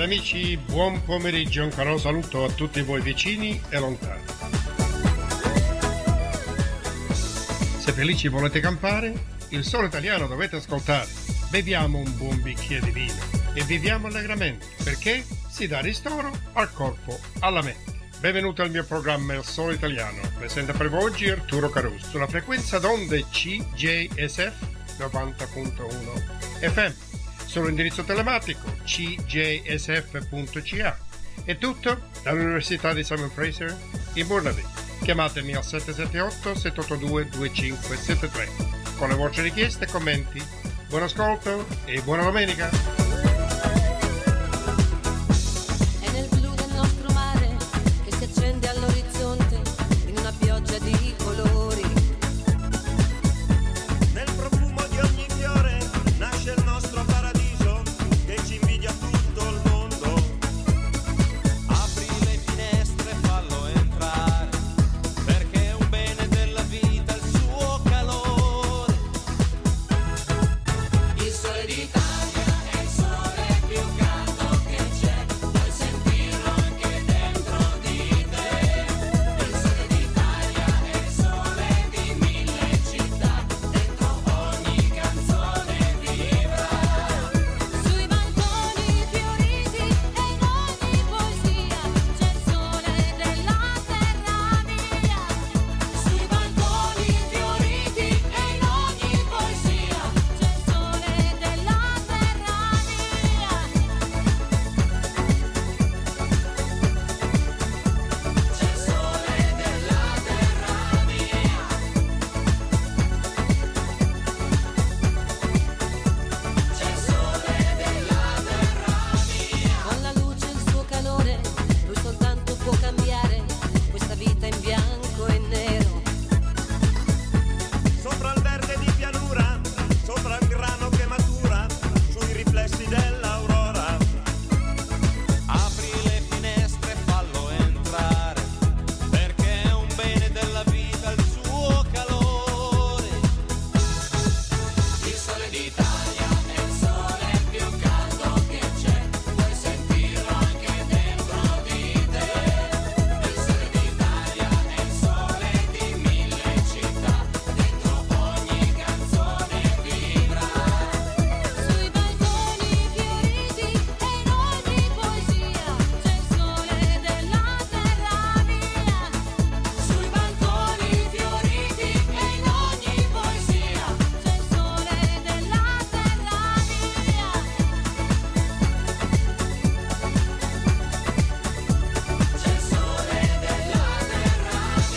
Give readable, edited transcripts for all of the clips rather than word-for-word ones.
Cari amici, buon pomeriggio, un caro saluto a tutti voi vicini e lontani. Se felici volete campare, il Sole Italiano dovete ascoltare. Beviamo un buon bicchiere di vino e viviamo allegramente, perché si dà ristoro al corpo, alla mente. Benvenuto al mio programma Il Sole Italiano. Presenta per voi oggi Arturo Caruso sulla frequenza d'onde CJSF 90.1 FM. Sull'indirizzo telematico cjsf.ca. È tutto dall'Università di Simon Fraser in Burnaby. Chiamatemi al 778-782-2573 con le vostre richieste e commenti. Buon ascolto e buona domenica! È nel blu del nostro mare che si accende all'orizzonte in una pioggia di colori. Nel profumo di ogni fiore nasce il nostro paradiso che ci invidia tutto il mondo. Apri le finestre, fallo entrare, perché è un bene della vita il suo calore. Il sole d'Italia è il sole più caldo che c'è, puoi sentirlo anche dentro di te. Il sole d'Italia è il sole di mille città, dentro ogni canzone vibra. Sui balconi fioriti e in ogni poesia c'è il sole della terra mia. Sui balconi fioriti e in ogni poesia C'è il sole della terra mia. c'è il sole della terra mia. C'è il sole della terra mia. Con la luce e il suo calore, lui soltanto può cambiare questa vita in bianco e nero. Sopra il verde di pianura, sopra il grano che matura, sui riflessi dell'aurora. Apri le finestre, fallo entrare, perché è un bene della vita il suo calore. Il sole d'Italia è il sole più caldo che c'è, puoi sentirlo anche dentro di te. Il sole d'Italia è il sole di mille città, dentro ogni canzone vibra. Sui balconi fioriti e in ogni poesia c'è il sole della terra mia. Sui balconi fioriti e in ogni poesia C'è il sole della terra mia. c'è il sole della terra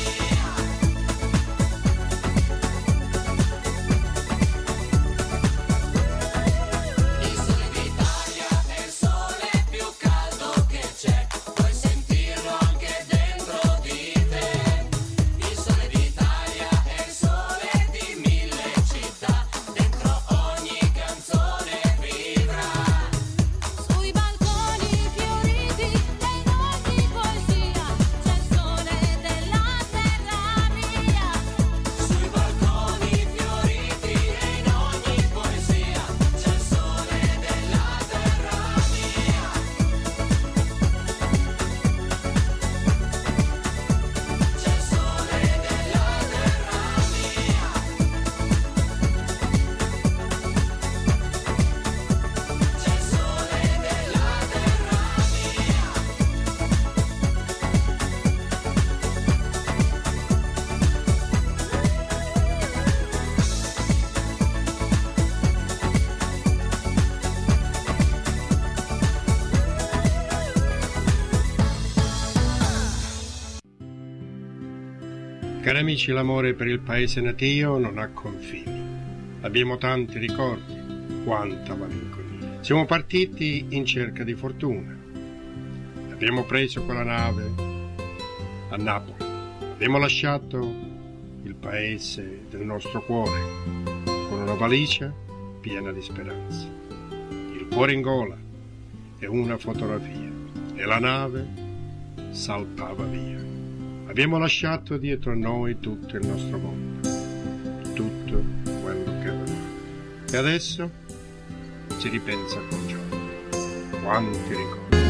mia. Il sole d'Italia è il sole più caldo che c'è, puoi sentirlo anche dentro di te. Il sole d'Italia è il sole di mille città, dentro ogni canzone vibra. Sui balconi fioriti e in ogni poesia c'è il sole della terra mia. Sui balconi fioriti e in ogni poesia c'è il sole della terra mia. C'è il sole della terra mia. C'è il sole della terra Cari amici, l'amore per il paese natio non ha confini. Abbiamo tanti ricordi, quanta malinconia. Siamo partiti in cerca di fortuna. Abbiamo preso quella nave a Napoli. Abbiamo lasciato il paese del nostro cuore con una valigia piena di speranza. Il cuore in gola e una fotografia. E la nave salpava via. Abbiamo lasciato dietro a noi tutto il nostro mondo, tutto quello che avevamo. E adesso si ripensa con gioia. Quanti ricordi.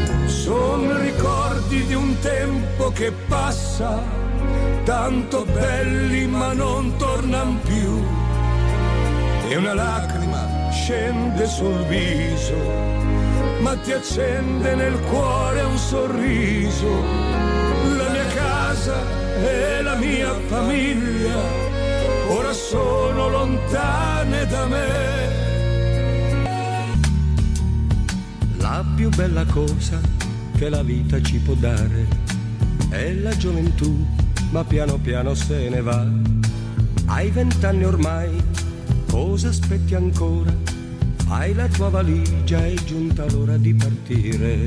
Son ricordi di un tempo che passa, tanto belli ma non tornan più. E una lacrima scende sul viso, ma ti accende nel cuore un sorriso. La mia casa e la mia famiglia ora sono lontane da me. La più bella cosa che la vita ci può dare è la gioventù, ma piano piano se ne va. Hai 20 anni ormai, cosa aspetti ancora? Fai la tua valigia, è giunta l'ora di partire.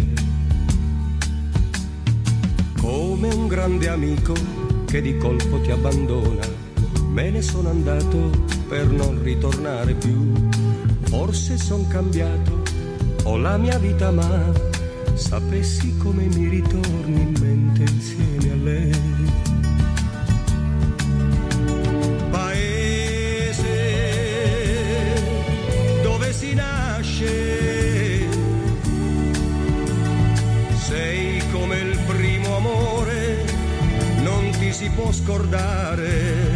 Come un grande amico che di colpo ti abbandona, me ne sono andato per non ritornare più. Forse son cambiato, ho la mia vita, ma sapessi come mi ritorni in mente insieme a lei. Paese dove si nasce, sei come il primo amore, non ti si può scordare.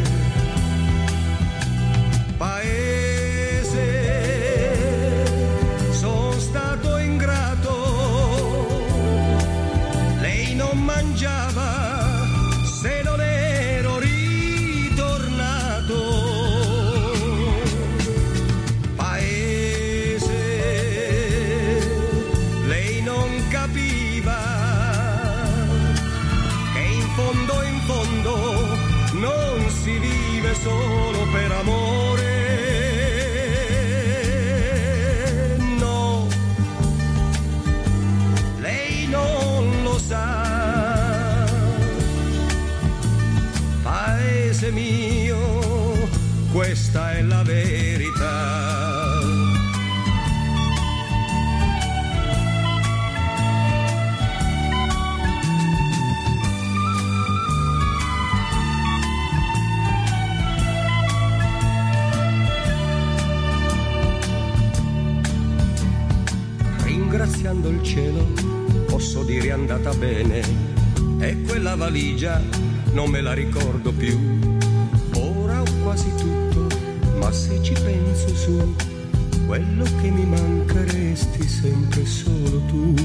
Se non ero ritornato, paese, lei non capiva che in fondo non si vive solo per amore. No, lei non lo sa. Paese mio, questa è la verità. Ringraziando il cielo, posso dire è andata bene, e quella valigia non me la ricordo più. Ora ho quasi tutto, ma se ci penso su, quello che mi manca resti sempre solo tu.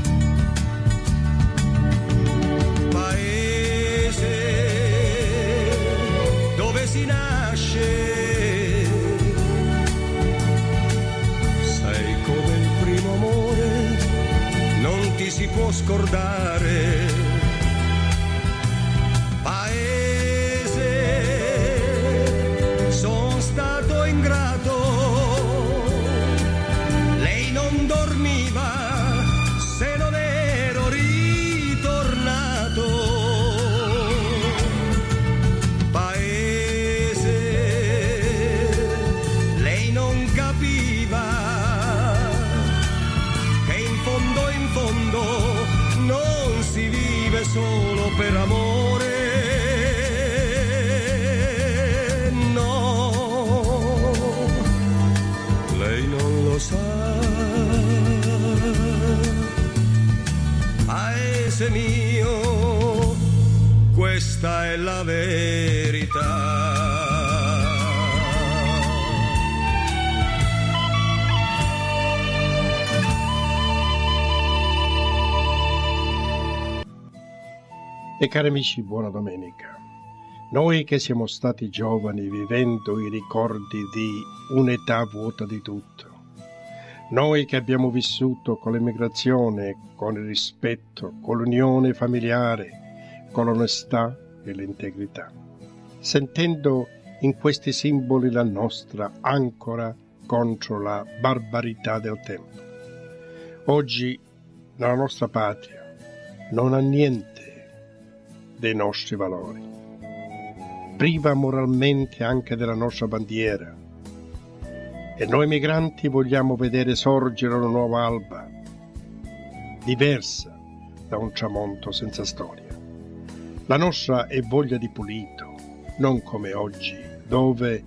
Paese dove si nasce, sei come il primo amore, non ti si può scordare. Son stato ingrato, lei non dormiva se non ero ritornato. Paese, lei non capiva che in fondo non si vive solo per amore. Paese mio, questa è la verità. E cari amici, buona domenica. Noi che siamo stati giovani vivendo i ricordi di un'età vuota di tutto, noi che abbiamo vissuto con l'emigrazione, con il rispetto, con l'unione familiare, con l'onestà e l'integrità, sentendo in questi simboli la nostra ancora contro la barbarità del tempo. Oggi nella nostra patria non ha niente dei nostri valori, priva moralmente anche della nostra bandiera. E noi migranti vogliamo vedere sorgere una nuova alba, diversa da un tramonto senza storia. La nostra è voglia di pulito, non come oggi, dove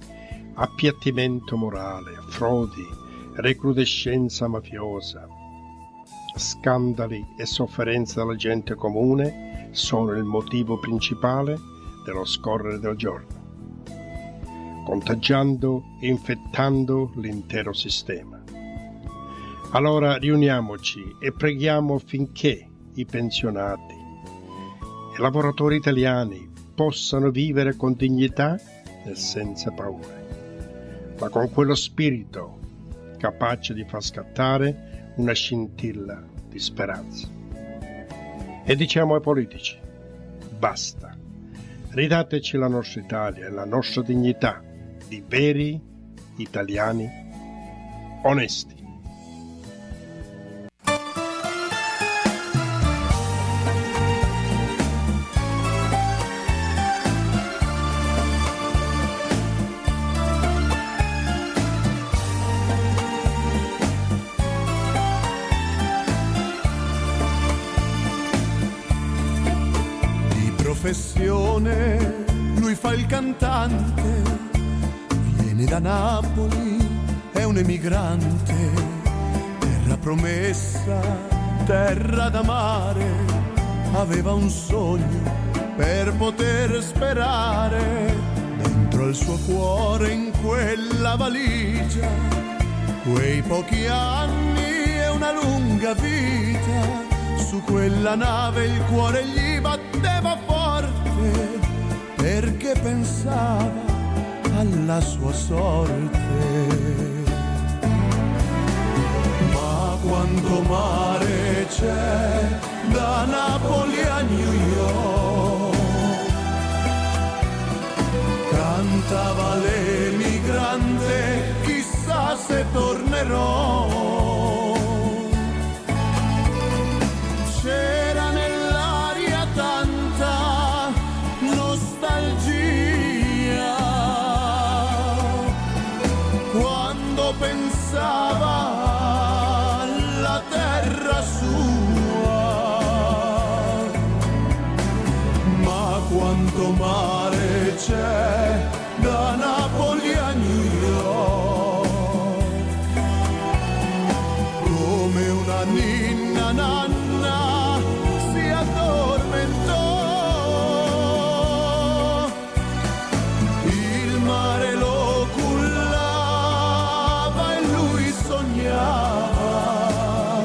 appiattimento morale, frodi, recrudescenza mafiosa. scandali e sofferenze della gente comune sono il motivo principale dello scorrere del giorno, contagiando e infettando l'intero sistema. Allora riuniamoci e preghiamo affinché i pensionati e i lavoratori italiani possano vivere con dignità e senza paure, ma con quello spirito capace di far scattare una scintilla di speranza. E diciamo ai politici: basta, ridateci la nostra Italia e la nostra dignità di veri italiani onesti. Professione, lui fa il cantante, viene da Napoli, è un emigrante, terra promessa, terra d'amare, aveva un sogno per poter sperare, dentro al suo cuore in quella valigia, quei pochi anni e una lunga vita. Su quella nave il cuore gli batteva forte perché pensava alla sua sorte. Ma quanto mare c'è da Napoli a New York, cantava l'emigrante, chissà se tornerò. C'era nell'aria tanta nostalgia quando pensava alla terra sua. Ma quanto mare c'è da Napoli a New York, come una ninna nanna si addormentò, il mare lo cullava e lui sognava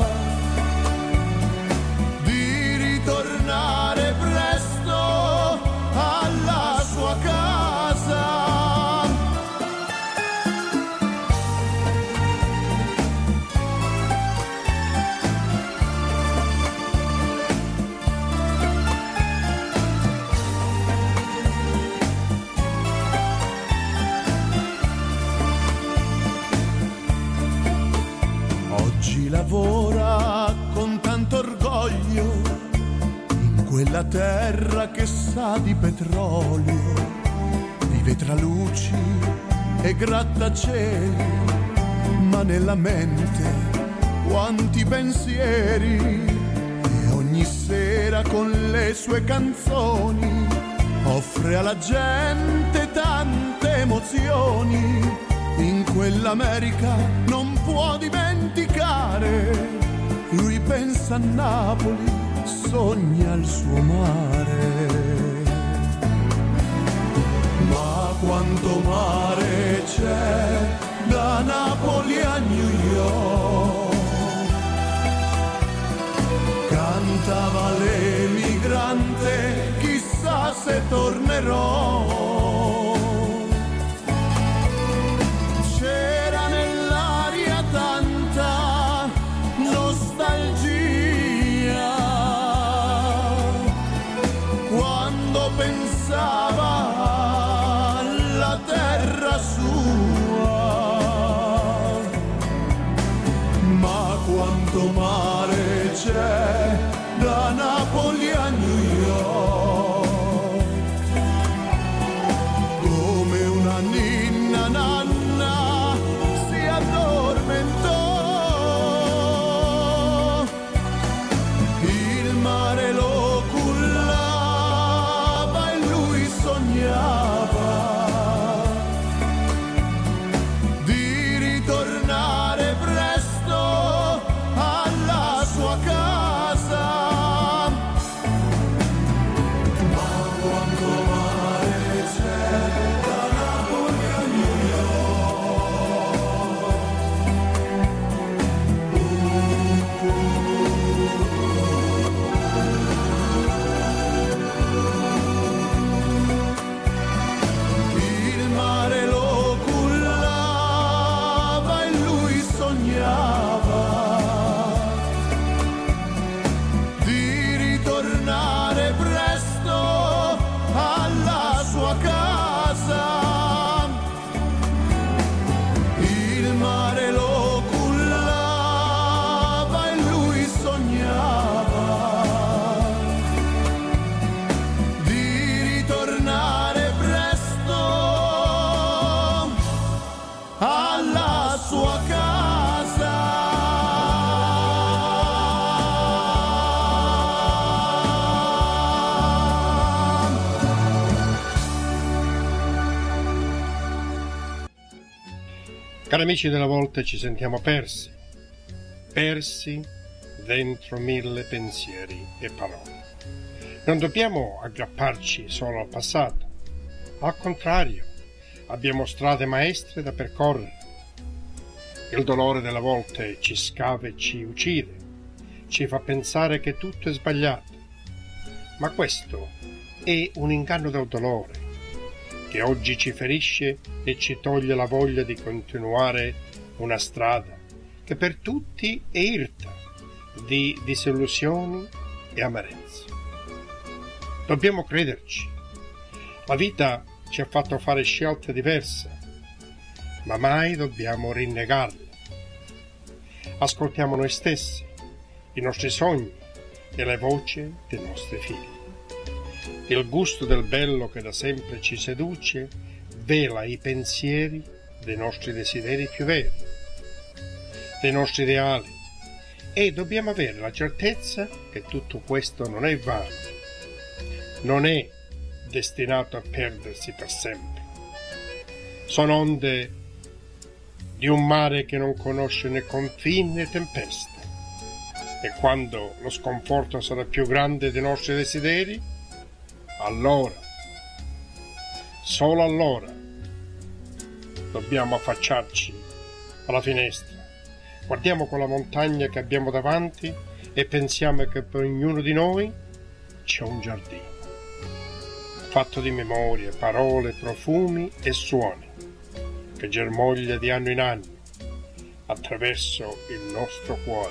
di ritornare presto alla sua casa. Lavora con tanto orgoglio in quella terra che sa di petrolio, vive tra luci e grattacieli, ma nella mente quanti pensieri, e ogni sera con le sue canzoni offre alla gente tante emozioni. In quell'America non può dimenticare, lui pensa a Napoli, sogna il suo mare. Ma quanto mare c'è da Napoli a New York, cantava l'emigrante, chissà se tornerò. C'era nell'aria tanta nostalgia quando pensava alla terra sua. Ma quanto mare c'è da Napoli a New York, come una ninna nanna si addormentò, il mare lo cullava e lui sognava di ritornare presto alla sua Cari amici della Volta, ci sentiamo persi dentro 1000 pensieri e parole. Non dobbiamo aggrapparci solo al passato, al contrario, abbiamo strade maestre da percorrere. Il dolore della volte ci scava e ci uccide, ci fa pensare che tutto è sbagliato, ma questo è un inganno del dolore che oggi ci ferisce e ci toglie la voglia di continuare una strada che per tutti è irta di disillusioni e amarezze. Dobbiamo crederci. La vita ci ha fatto fare scelte diverse, ma mai dobbiamo rinnegarle. Ascoltiamo noi stessi, i nostri sogni e le voci dei nostri figli. Il gusto del bello che da sempre ci seduce vela i pensieri dei nostri desideri più veri, dei nostri ideali, e dobbiamo avere la certezza che tutto questo non è vano, non è destinato a perdersi per sempre. Sono onde di un mare che non conosce né confini né tempeste, e quando lo sconforto sarà più grande dei nostri desideri, allora, solo allora, dobbiamo affacciarci alla finestra. Guardiamo quella montagna che abbiamo davanti e pensiamo che per ognuno di noi c'è un giardino, fatto di memorie, parole, profumi e suoni, che germoglia di anno in anno attraverso il nostro cuore.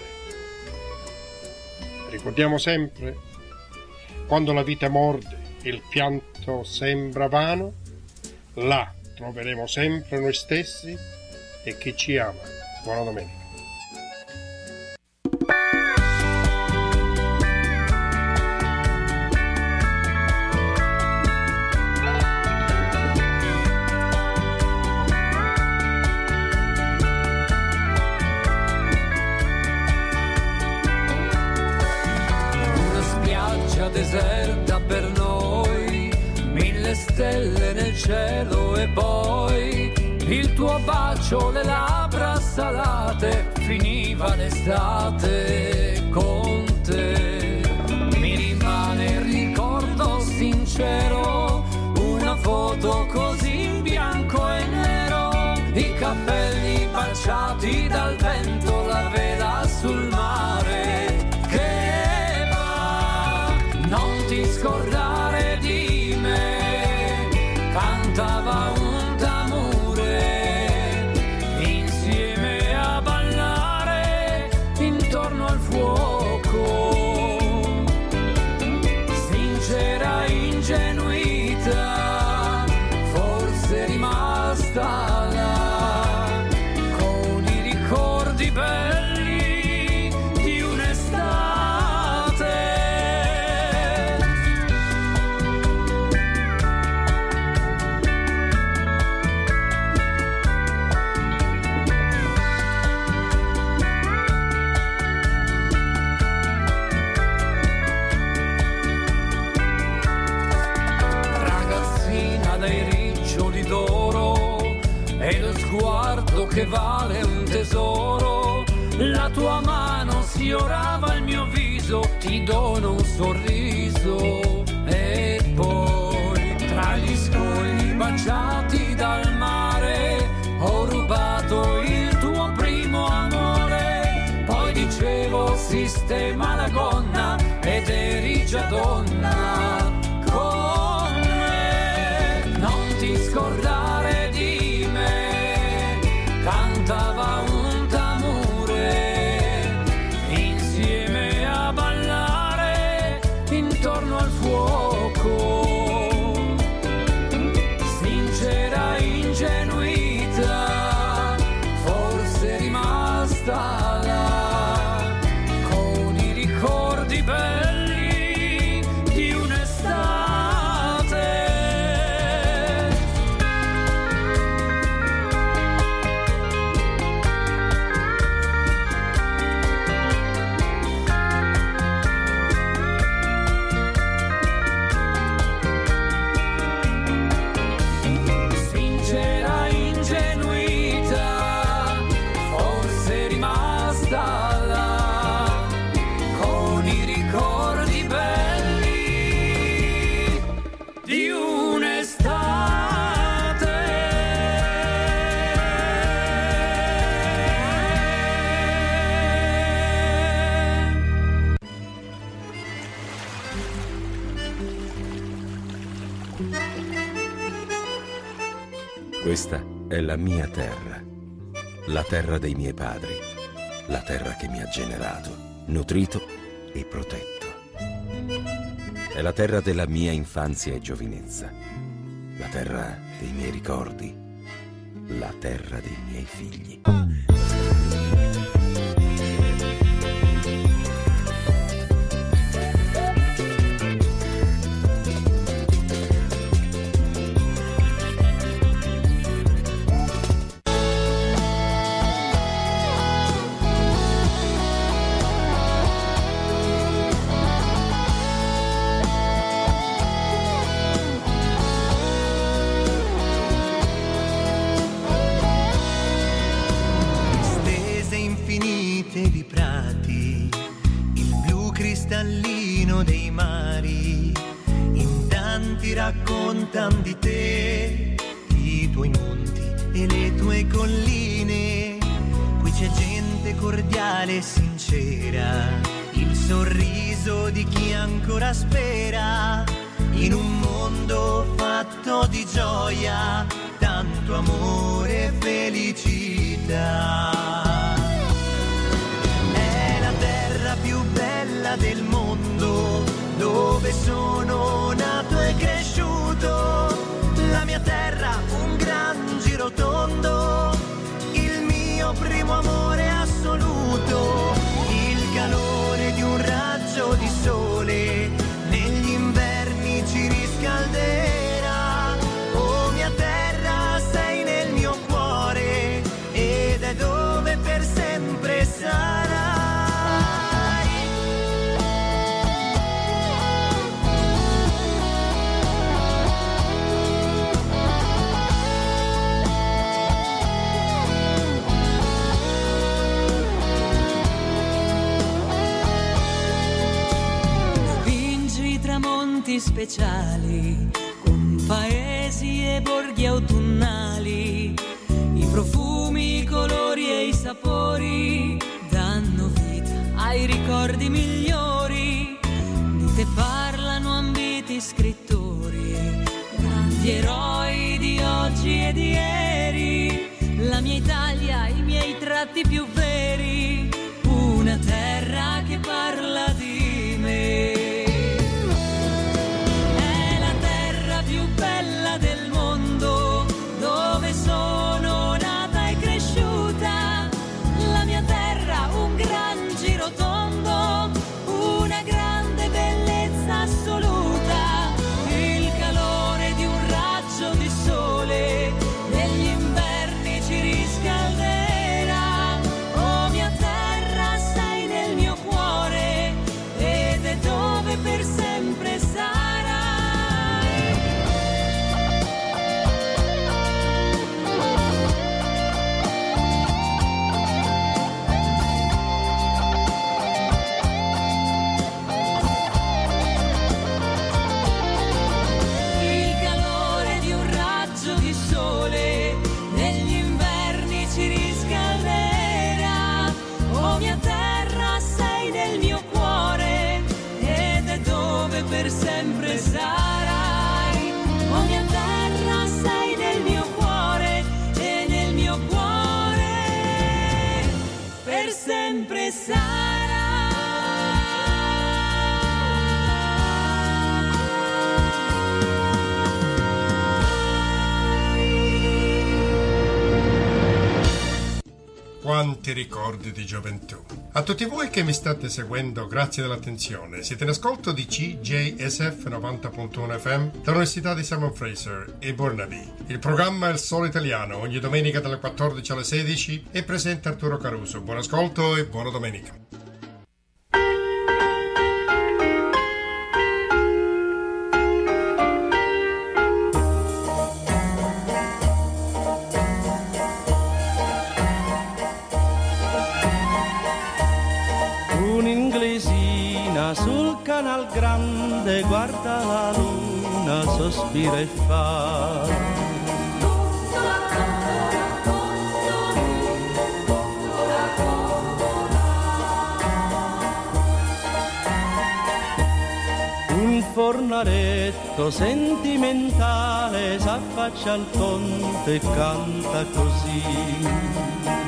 Ricordiamo sempre, quando la vita morde, il pianto sembra vano, là troveremo sempre noi stessi e chi ci ama. Buona domenica. Una spiaggia deserta per noi, 1000 stelle nel cielo e poi il tuo bacio, le labbra salate, finiva l'estate con te. Mi rimane il ricordo sincero, una foto così in bianco e nero, i capelli baciati dal vento, la vela sul mare che va. Non ti scordare di me, cantava un tamure, insieme a ballare intorno al fuoco. Sincera ingenuità, forse rimasta là, con i ricordi belli di un'estate. Ragazzina dai riccioli d'oro e lo sguardo che vale un tesoro, la tua mano sfiorava il mio viso, ti dono un sorriso e poi tra gli scogli baciati dal mare ho rubato il tuo primo amore. Poi dicevo sistema la gonna ed eri già donna con me. Non ti scordare di me, cantava un tamure, insieme a ballare intorno al fuoco. Sincera ingenuità, forse rimasta là, con i ricordi belli di un'estate. Questa è la mia terra, la terra dei miei padri, la terra che mi ha generato, nutrito e protetto. È la terra della mia infanzia e giovinezza, la terra dei miei ricordi, la terra dei miei figli. Di prati, il blu cristallino dei mari, in tanti raccontan di te, i tuoi monti e le tue colline. Qui c'è gente cordiale e sincera, il sorriso di chi ancora spera, in un mondo fatto di gioia, tanto amore e felicità. Più bella del mondo, dove sono nato e cresciuto, la mia terra un gran giro tondo, il mio primo amore assoluto, il calore di un raggio di sole, negli inverni ci riscalderà, oh mia terra sei nel mio cuore, ed è dove per sempre sarai. Speciali, con paesi e borghi autunnali, i profumi, i colori e i sapori danno vita ai ricordi migliori. Di te parlano ambiti scrittori, grandi eroi di oggi e di ieri, la mia Italia, i miei tratti più veri, una terra che parla di me. Del mondo, dove sono nata e cresciuta, la mia terra un gran giro tondo, una grande bellezza assoluta, il calore di un raggio di sole, negli inverni ci riscalderà, oh mia terra sei nel mio cuore, ed è dove per sempre sarai. Per sempre sarai, oh mia terra sei nel mio cuore, e nel mio cuore per sempre sarai. Quanti ricordi di gioventù. A tutti voi che mi state seguendo, grazie dell'attenzione. Siete in ascolto di CJSF 90.1 FM dall'Università di Simon Fraser e Burnaby. Il programma è Il Solo Italiano, ogni domenica dalle 14 alle 16 e presenta Arturo Caruso. Buon ascolto e buona domenica. Sul canal grande guarda la luna, sospira e fa. Un fornaretto sentimentale s'affaccia al ponte e canta così.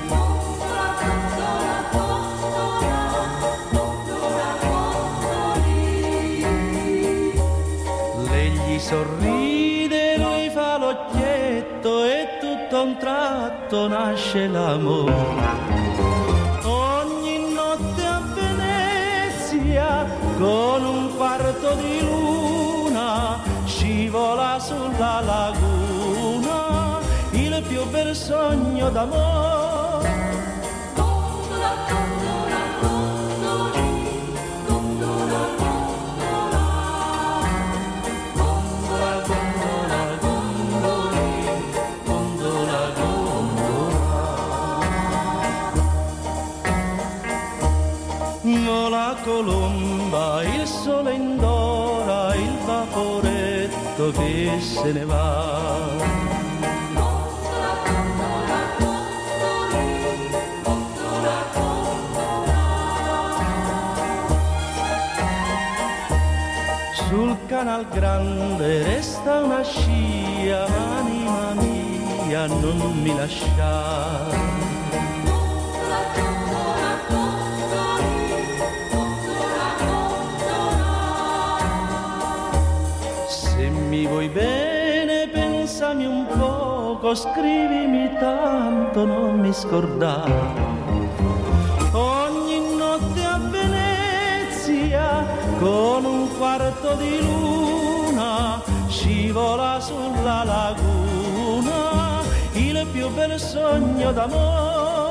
Sorride, lui fa l'occhietto e tutto a un tratto nasce l'amore. Ogni notte a Venezia con un quarto di luna scivola sulla laguna il più bel sogno d'amore. La colomba, il sole indora, il vaporetto che se ne va. Sul Canal Grande resta una scia, ma anima mia non mi lasciare. Mi vuoi bene, pensami un poco, scrivimi tanto, non mi scordare. Ogni notte a Venezia con un quarto di luna scivola sulla laguna il più bel sogno d'amore.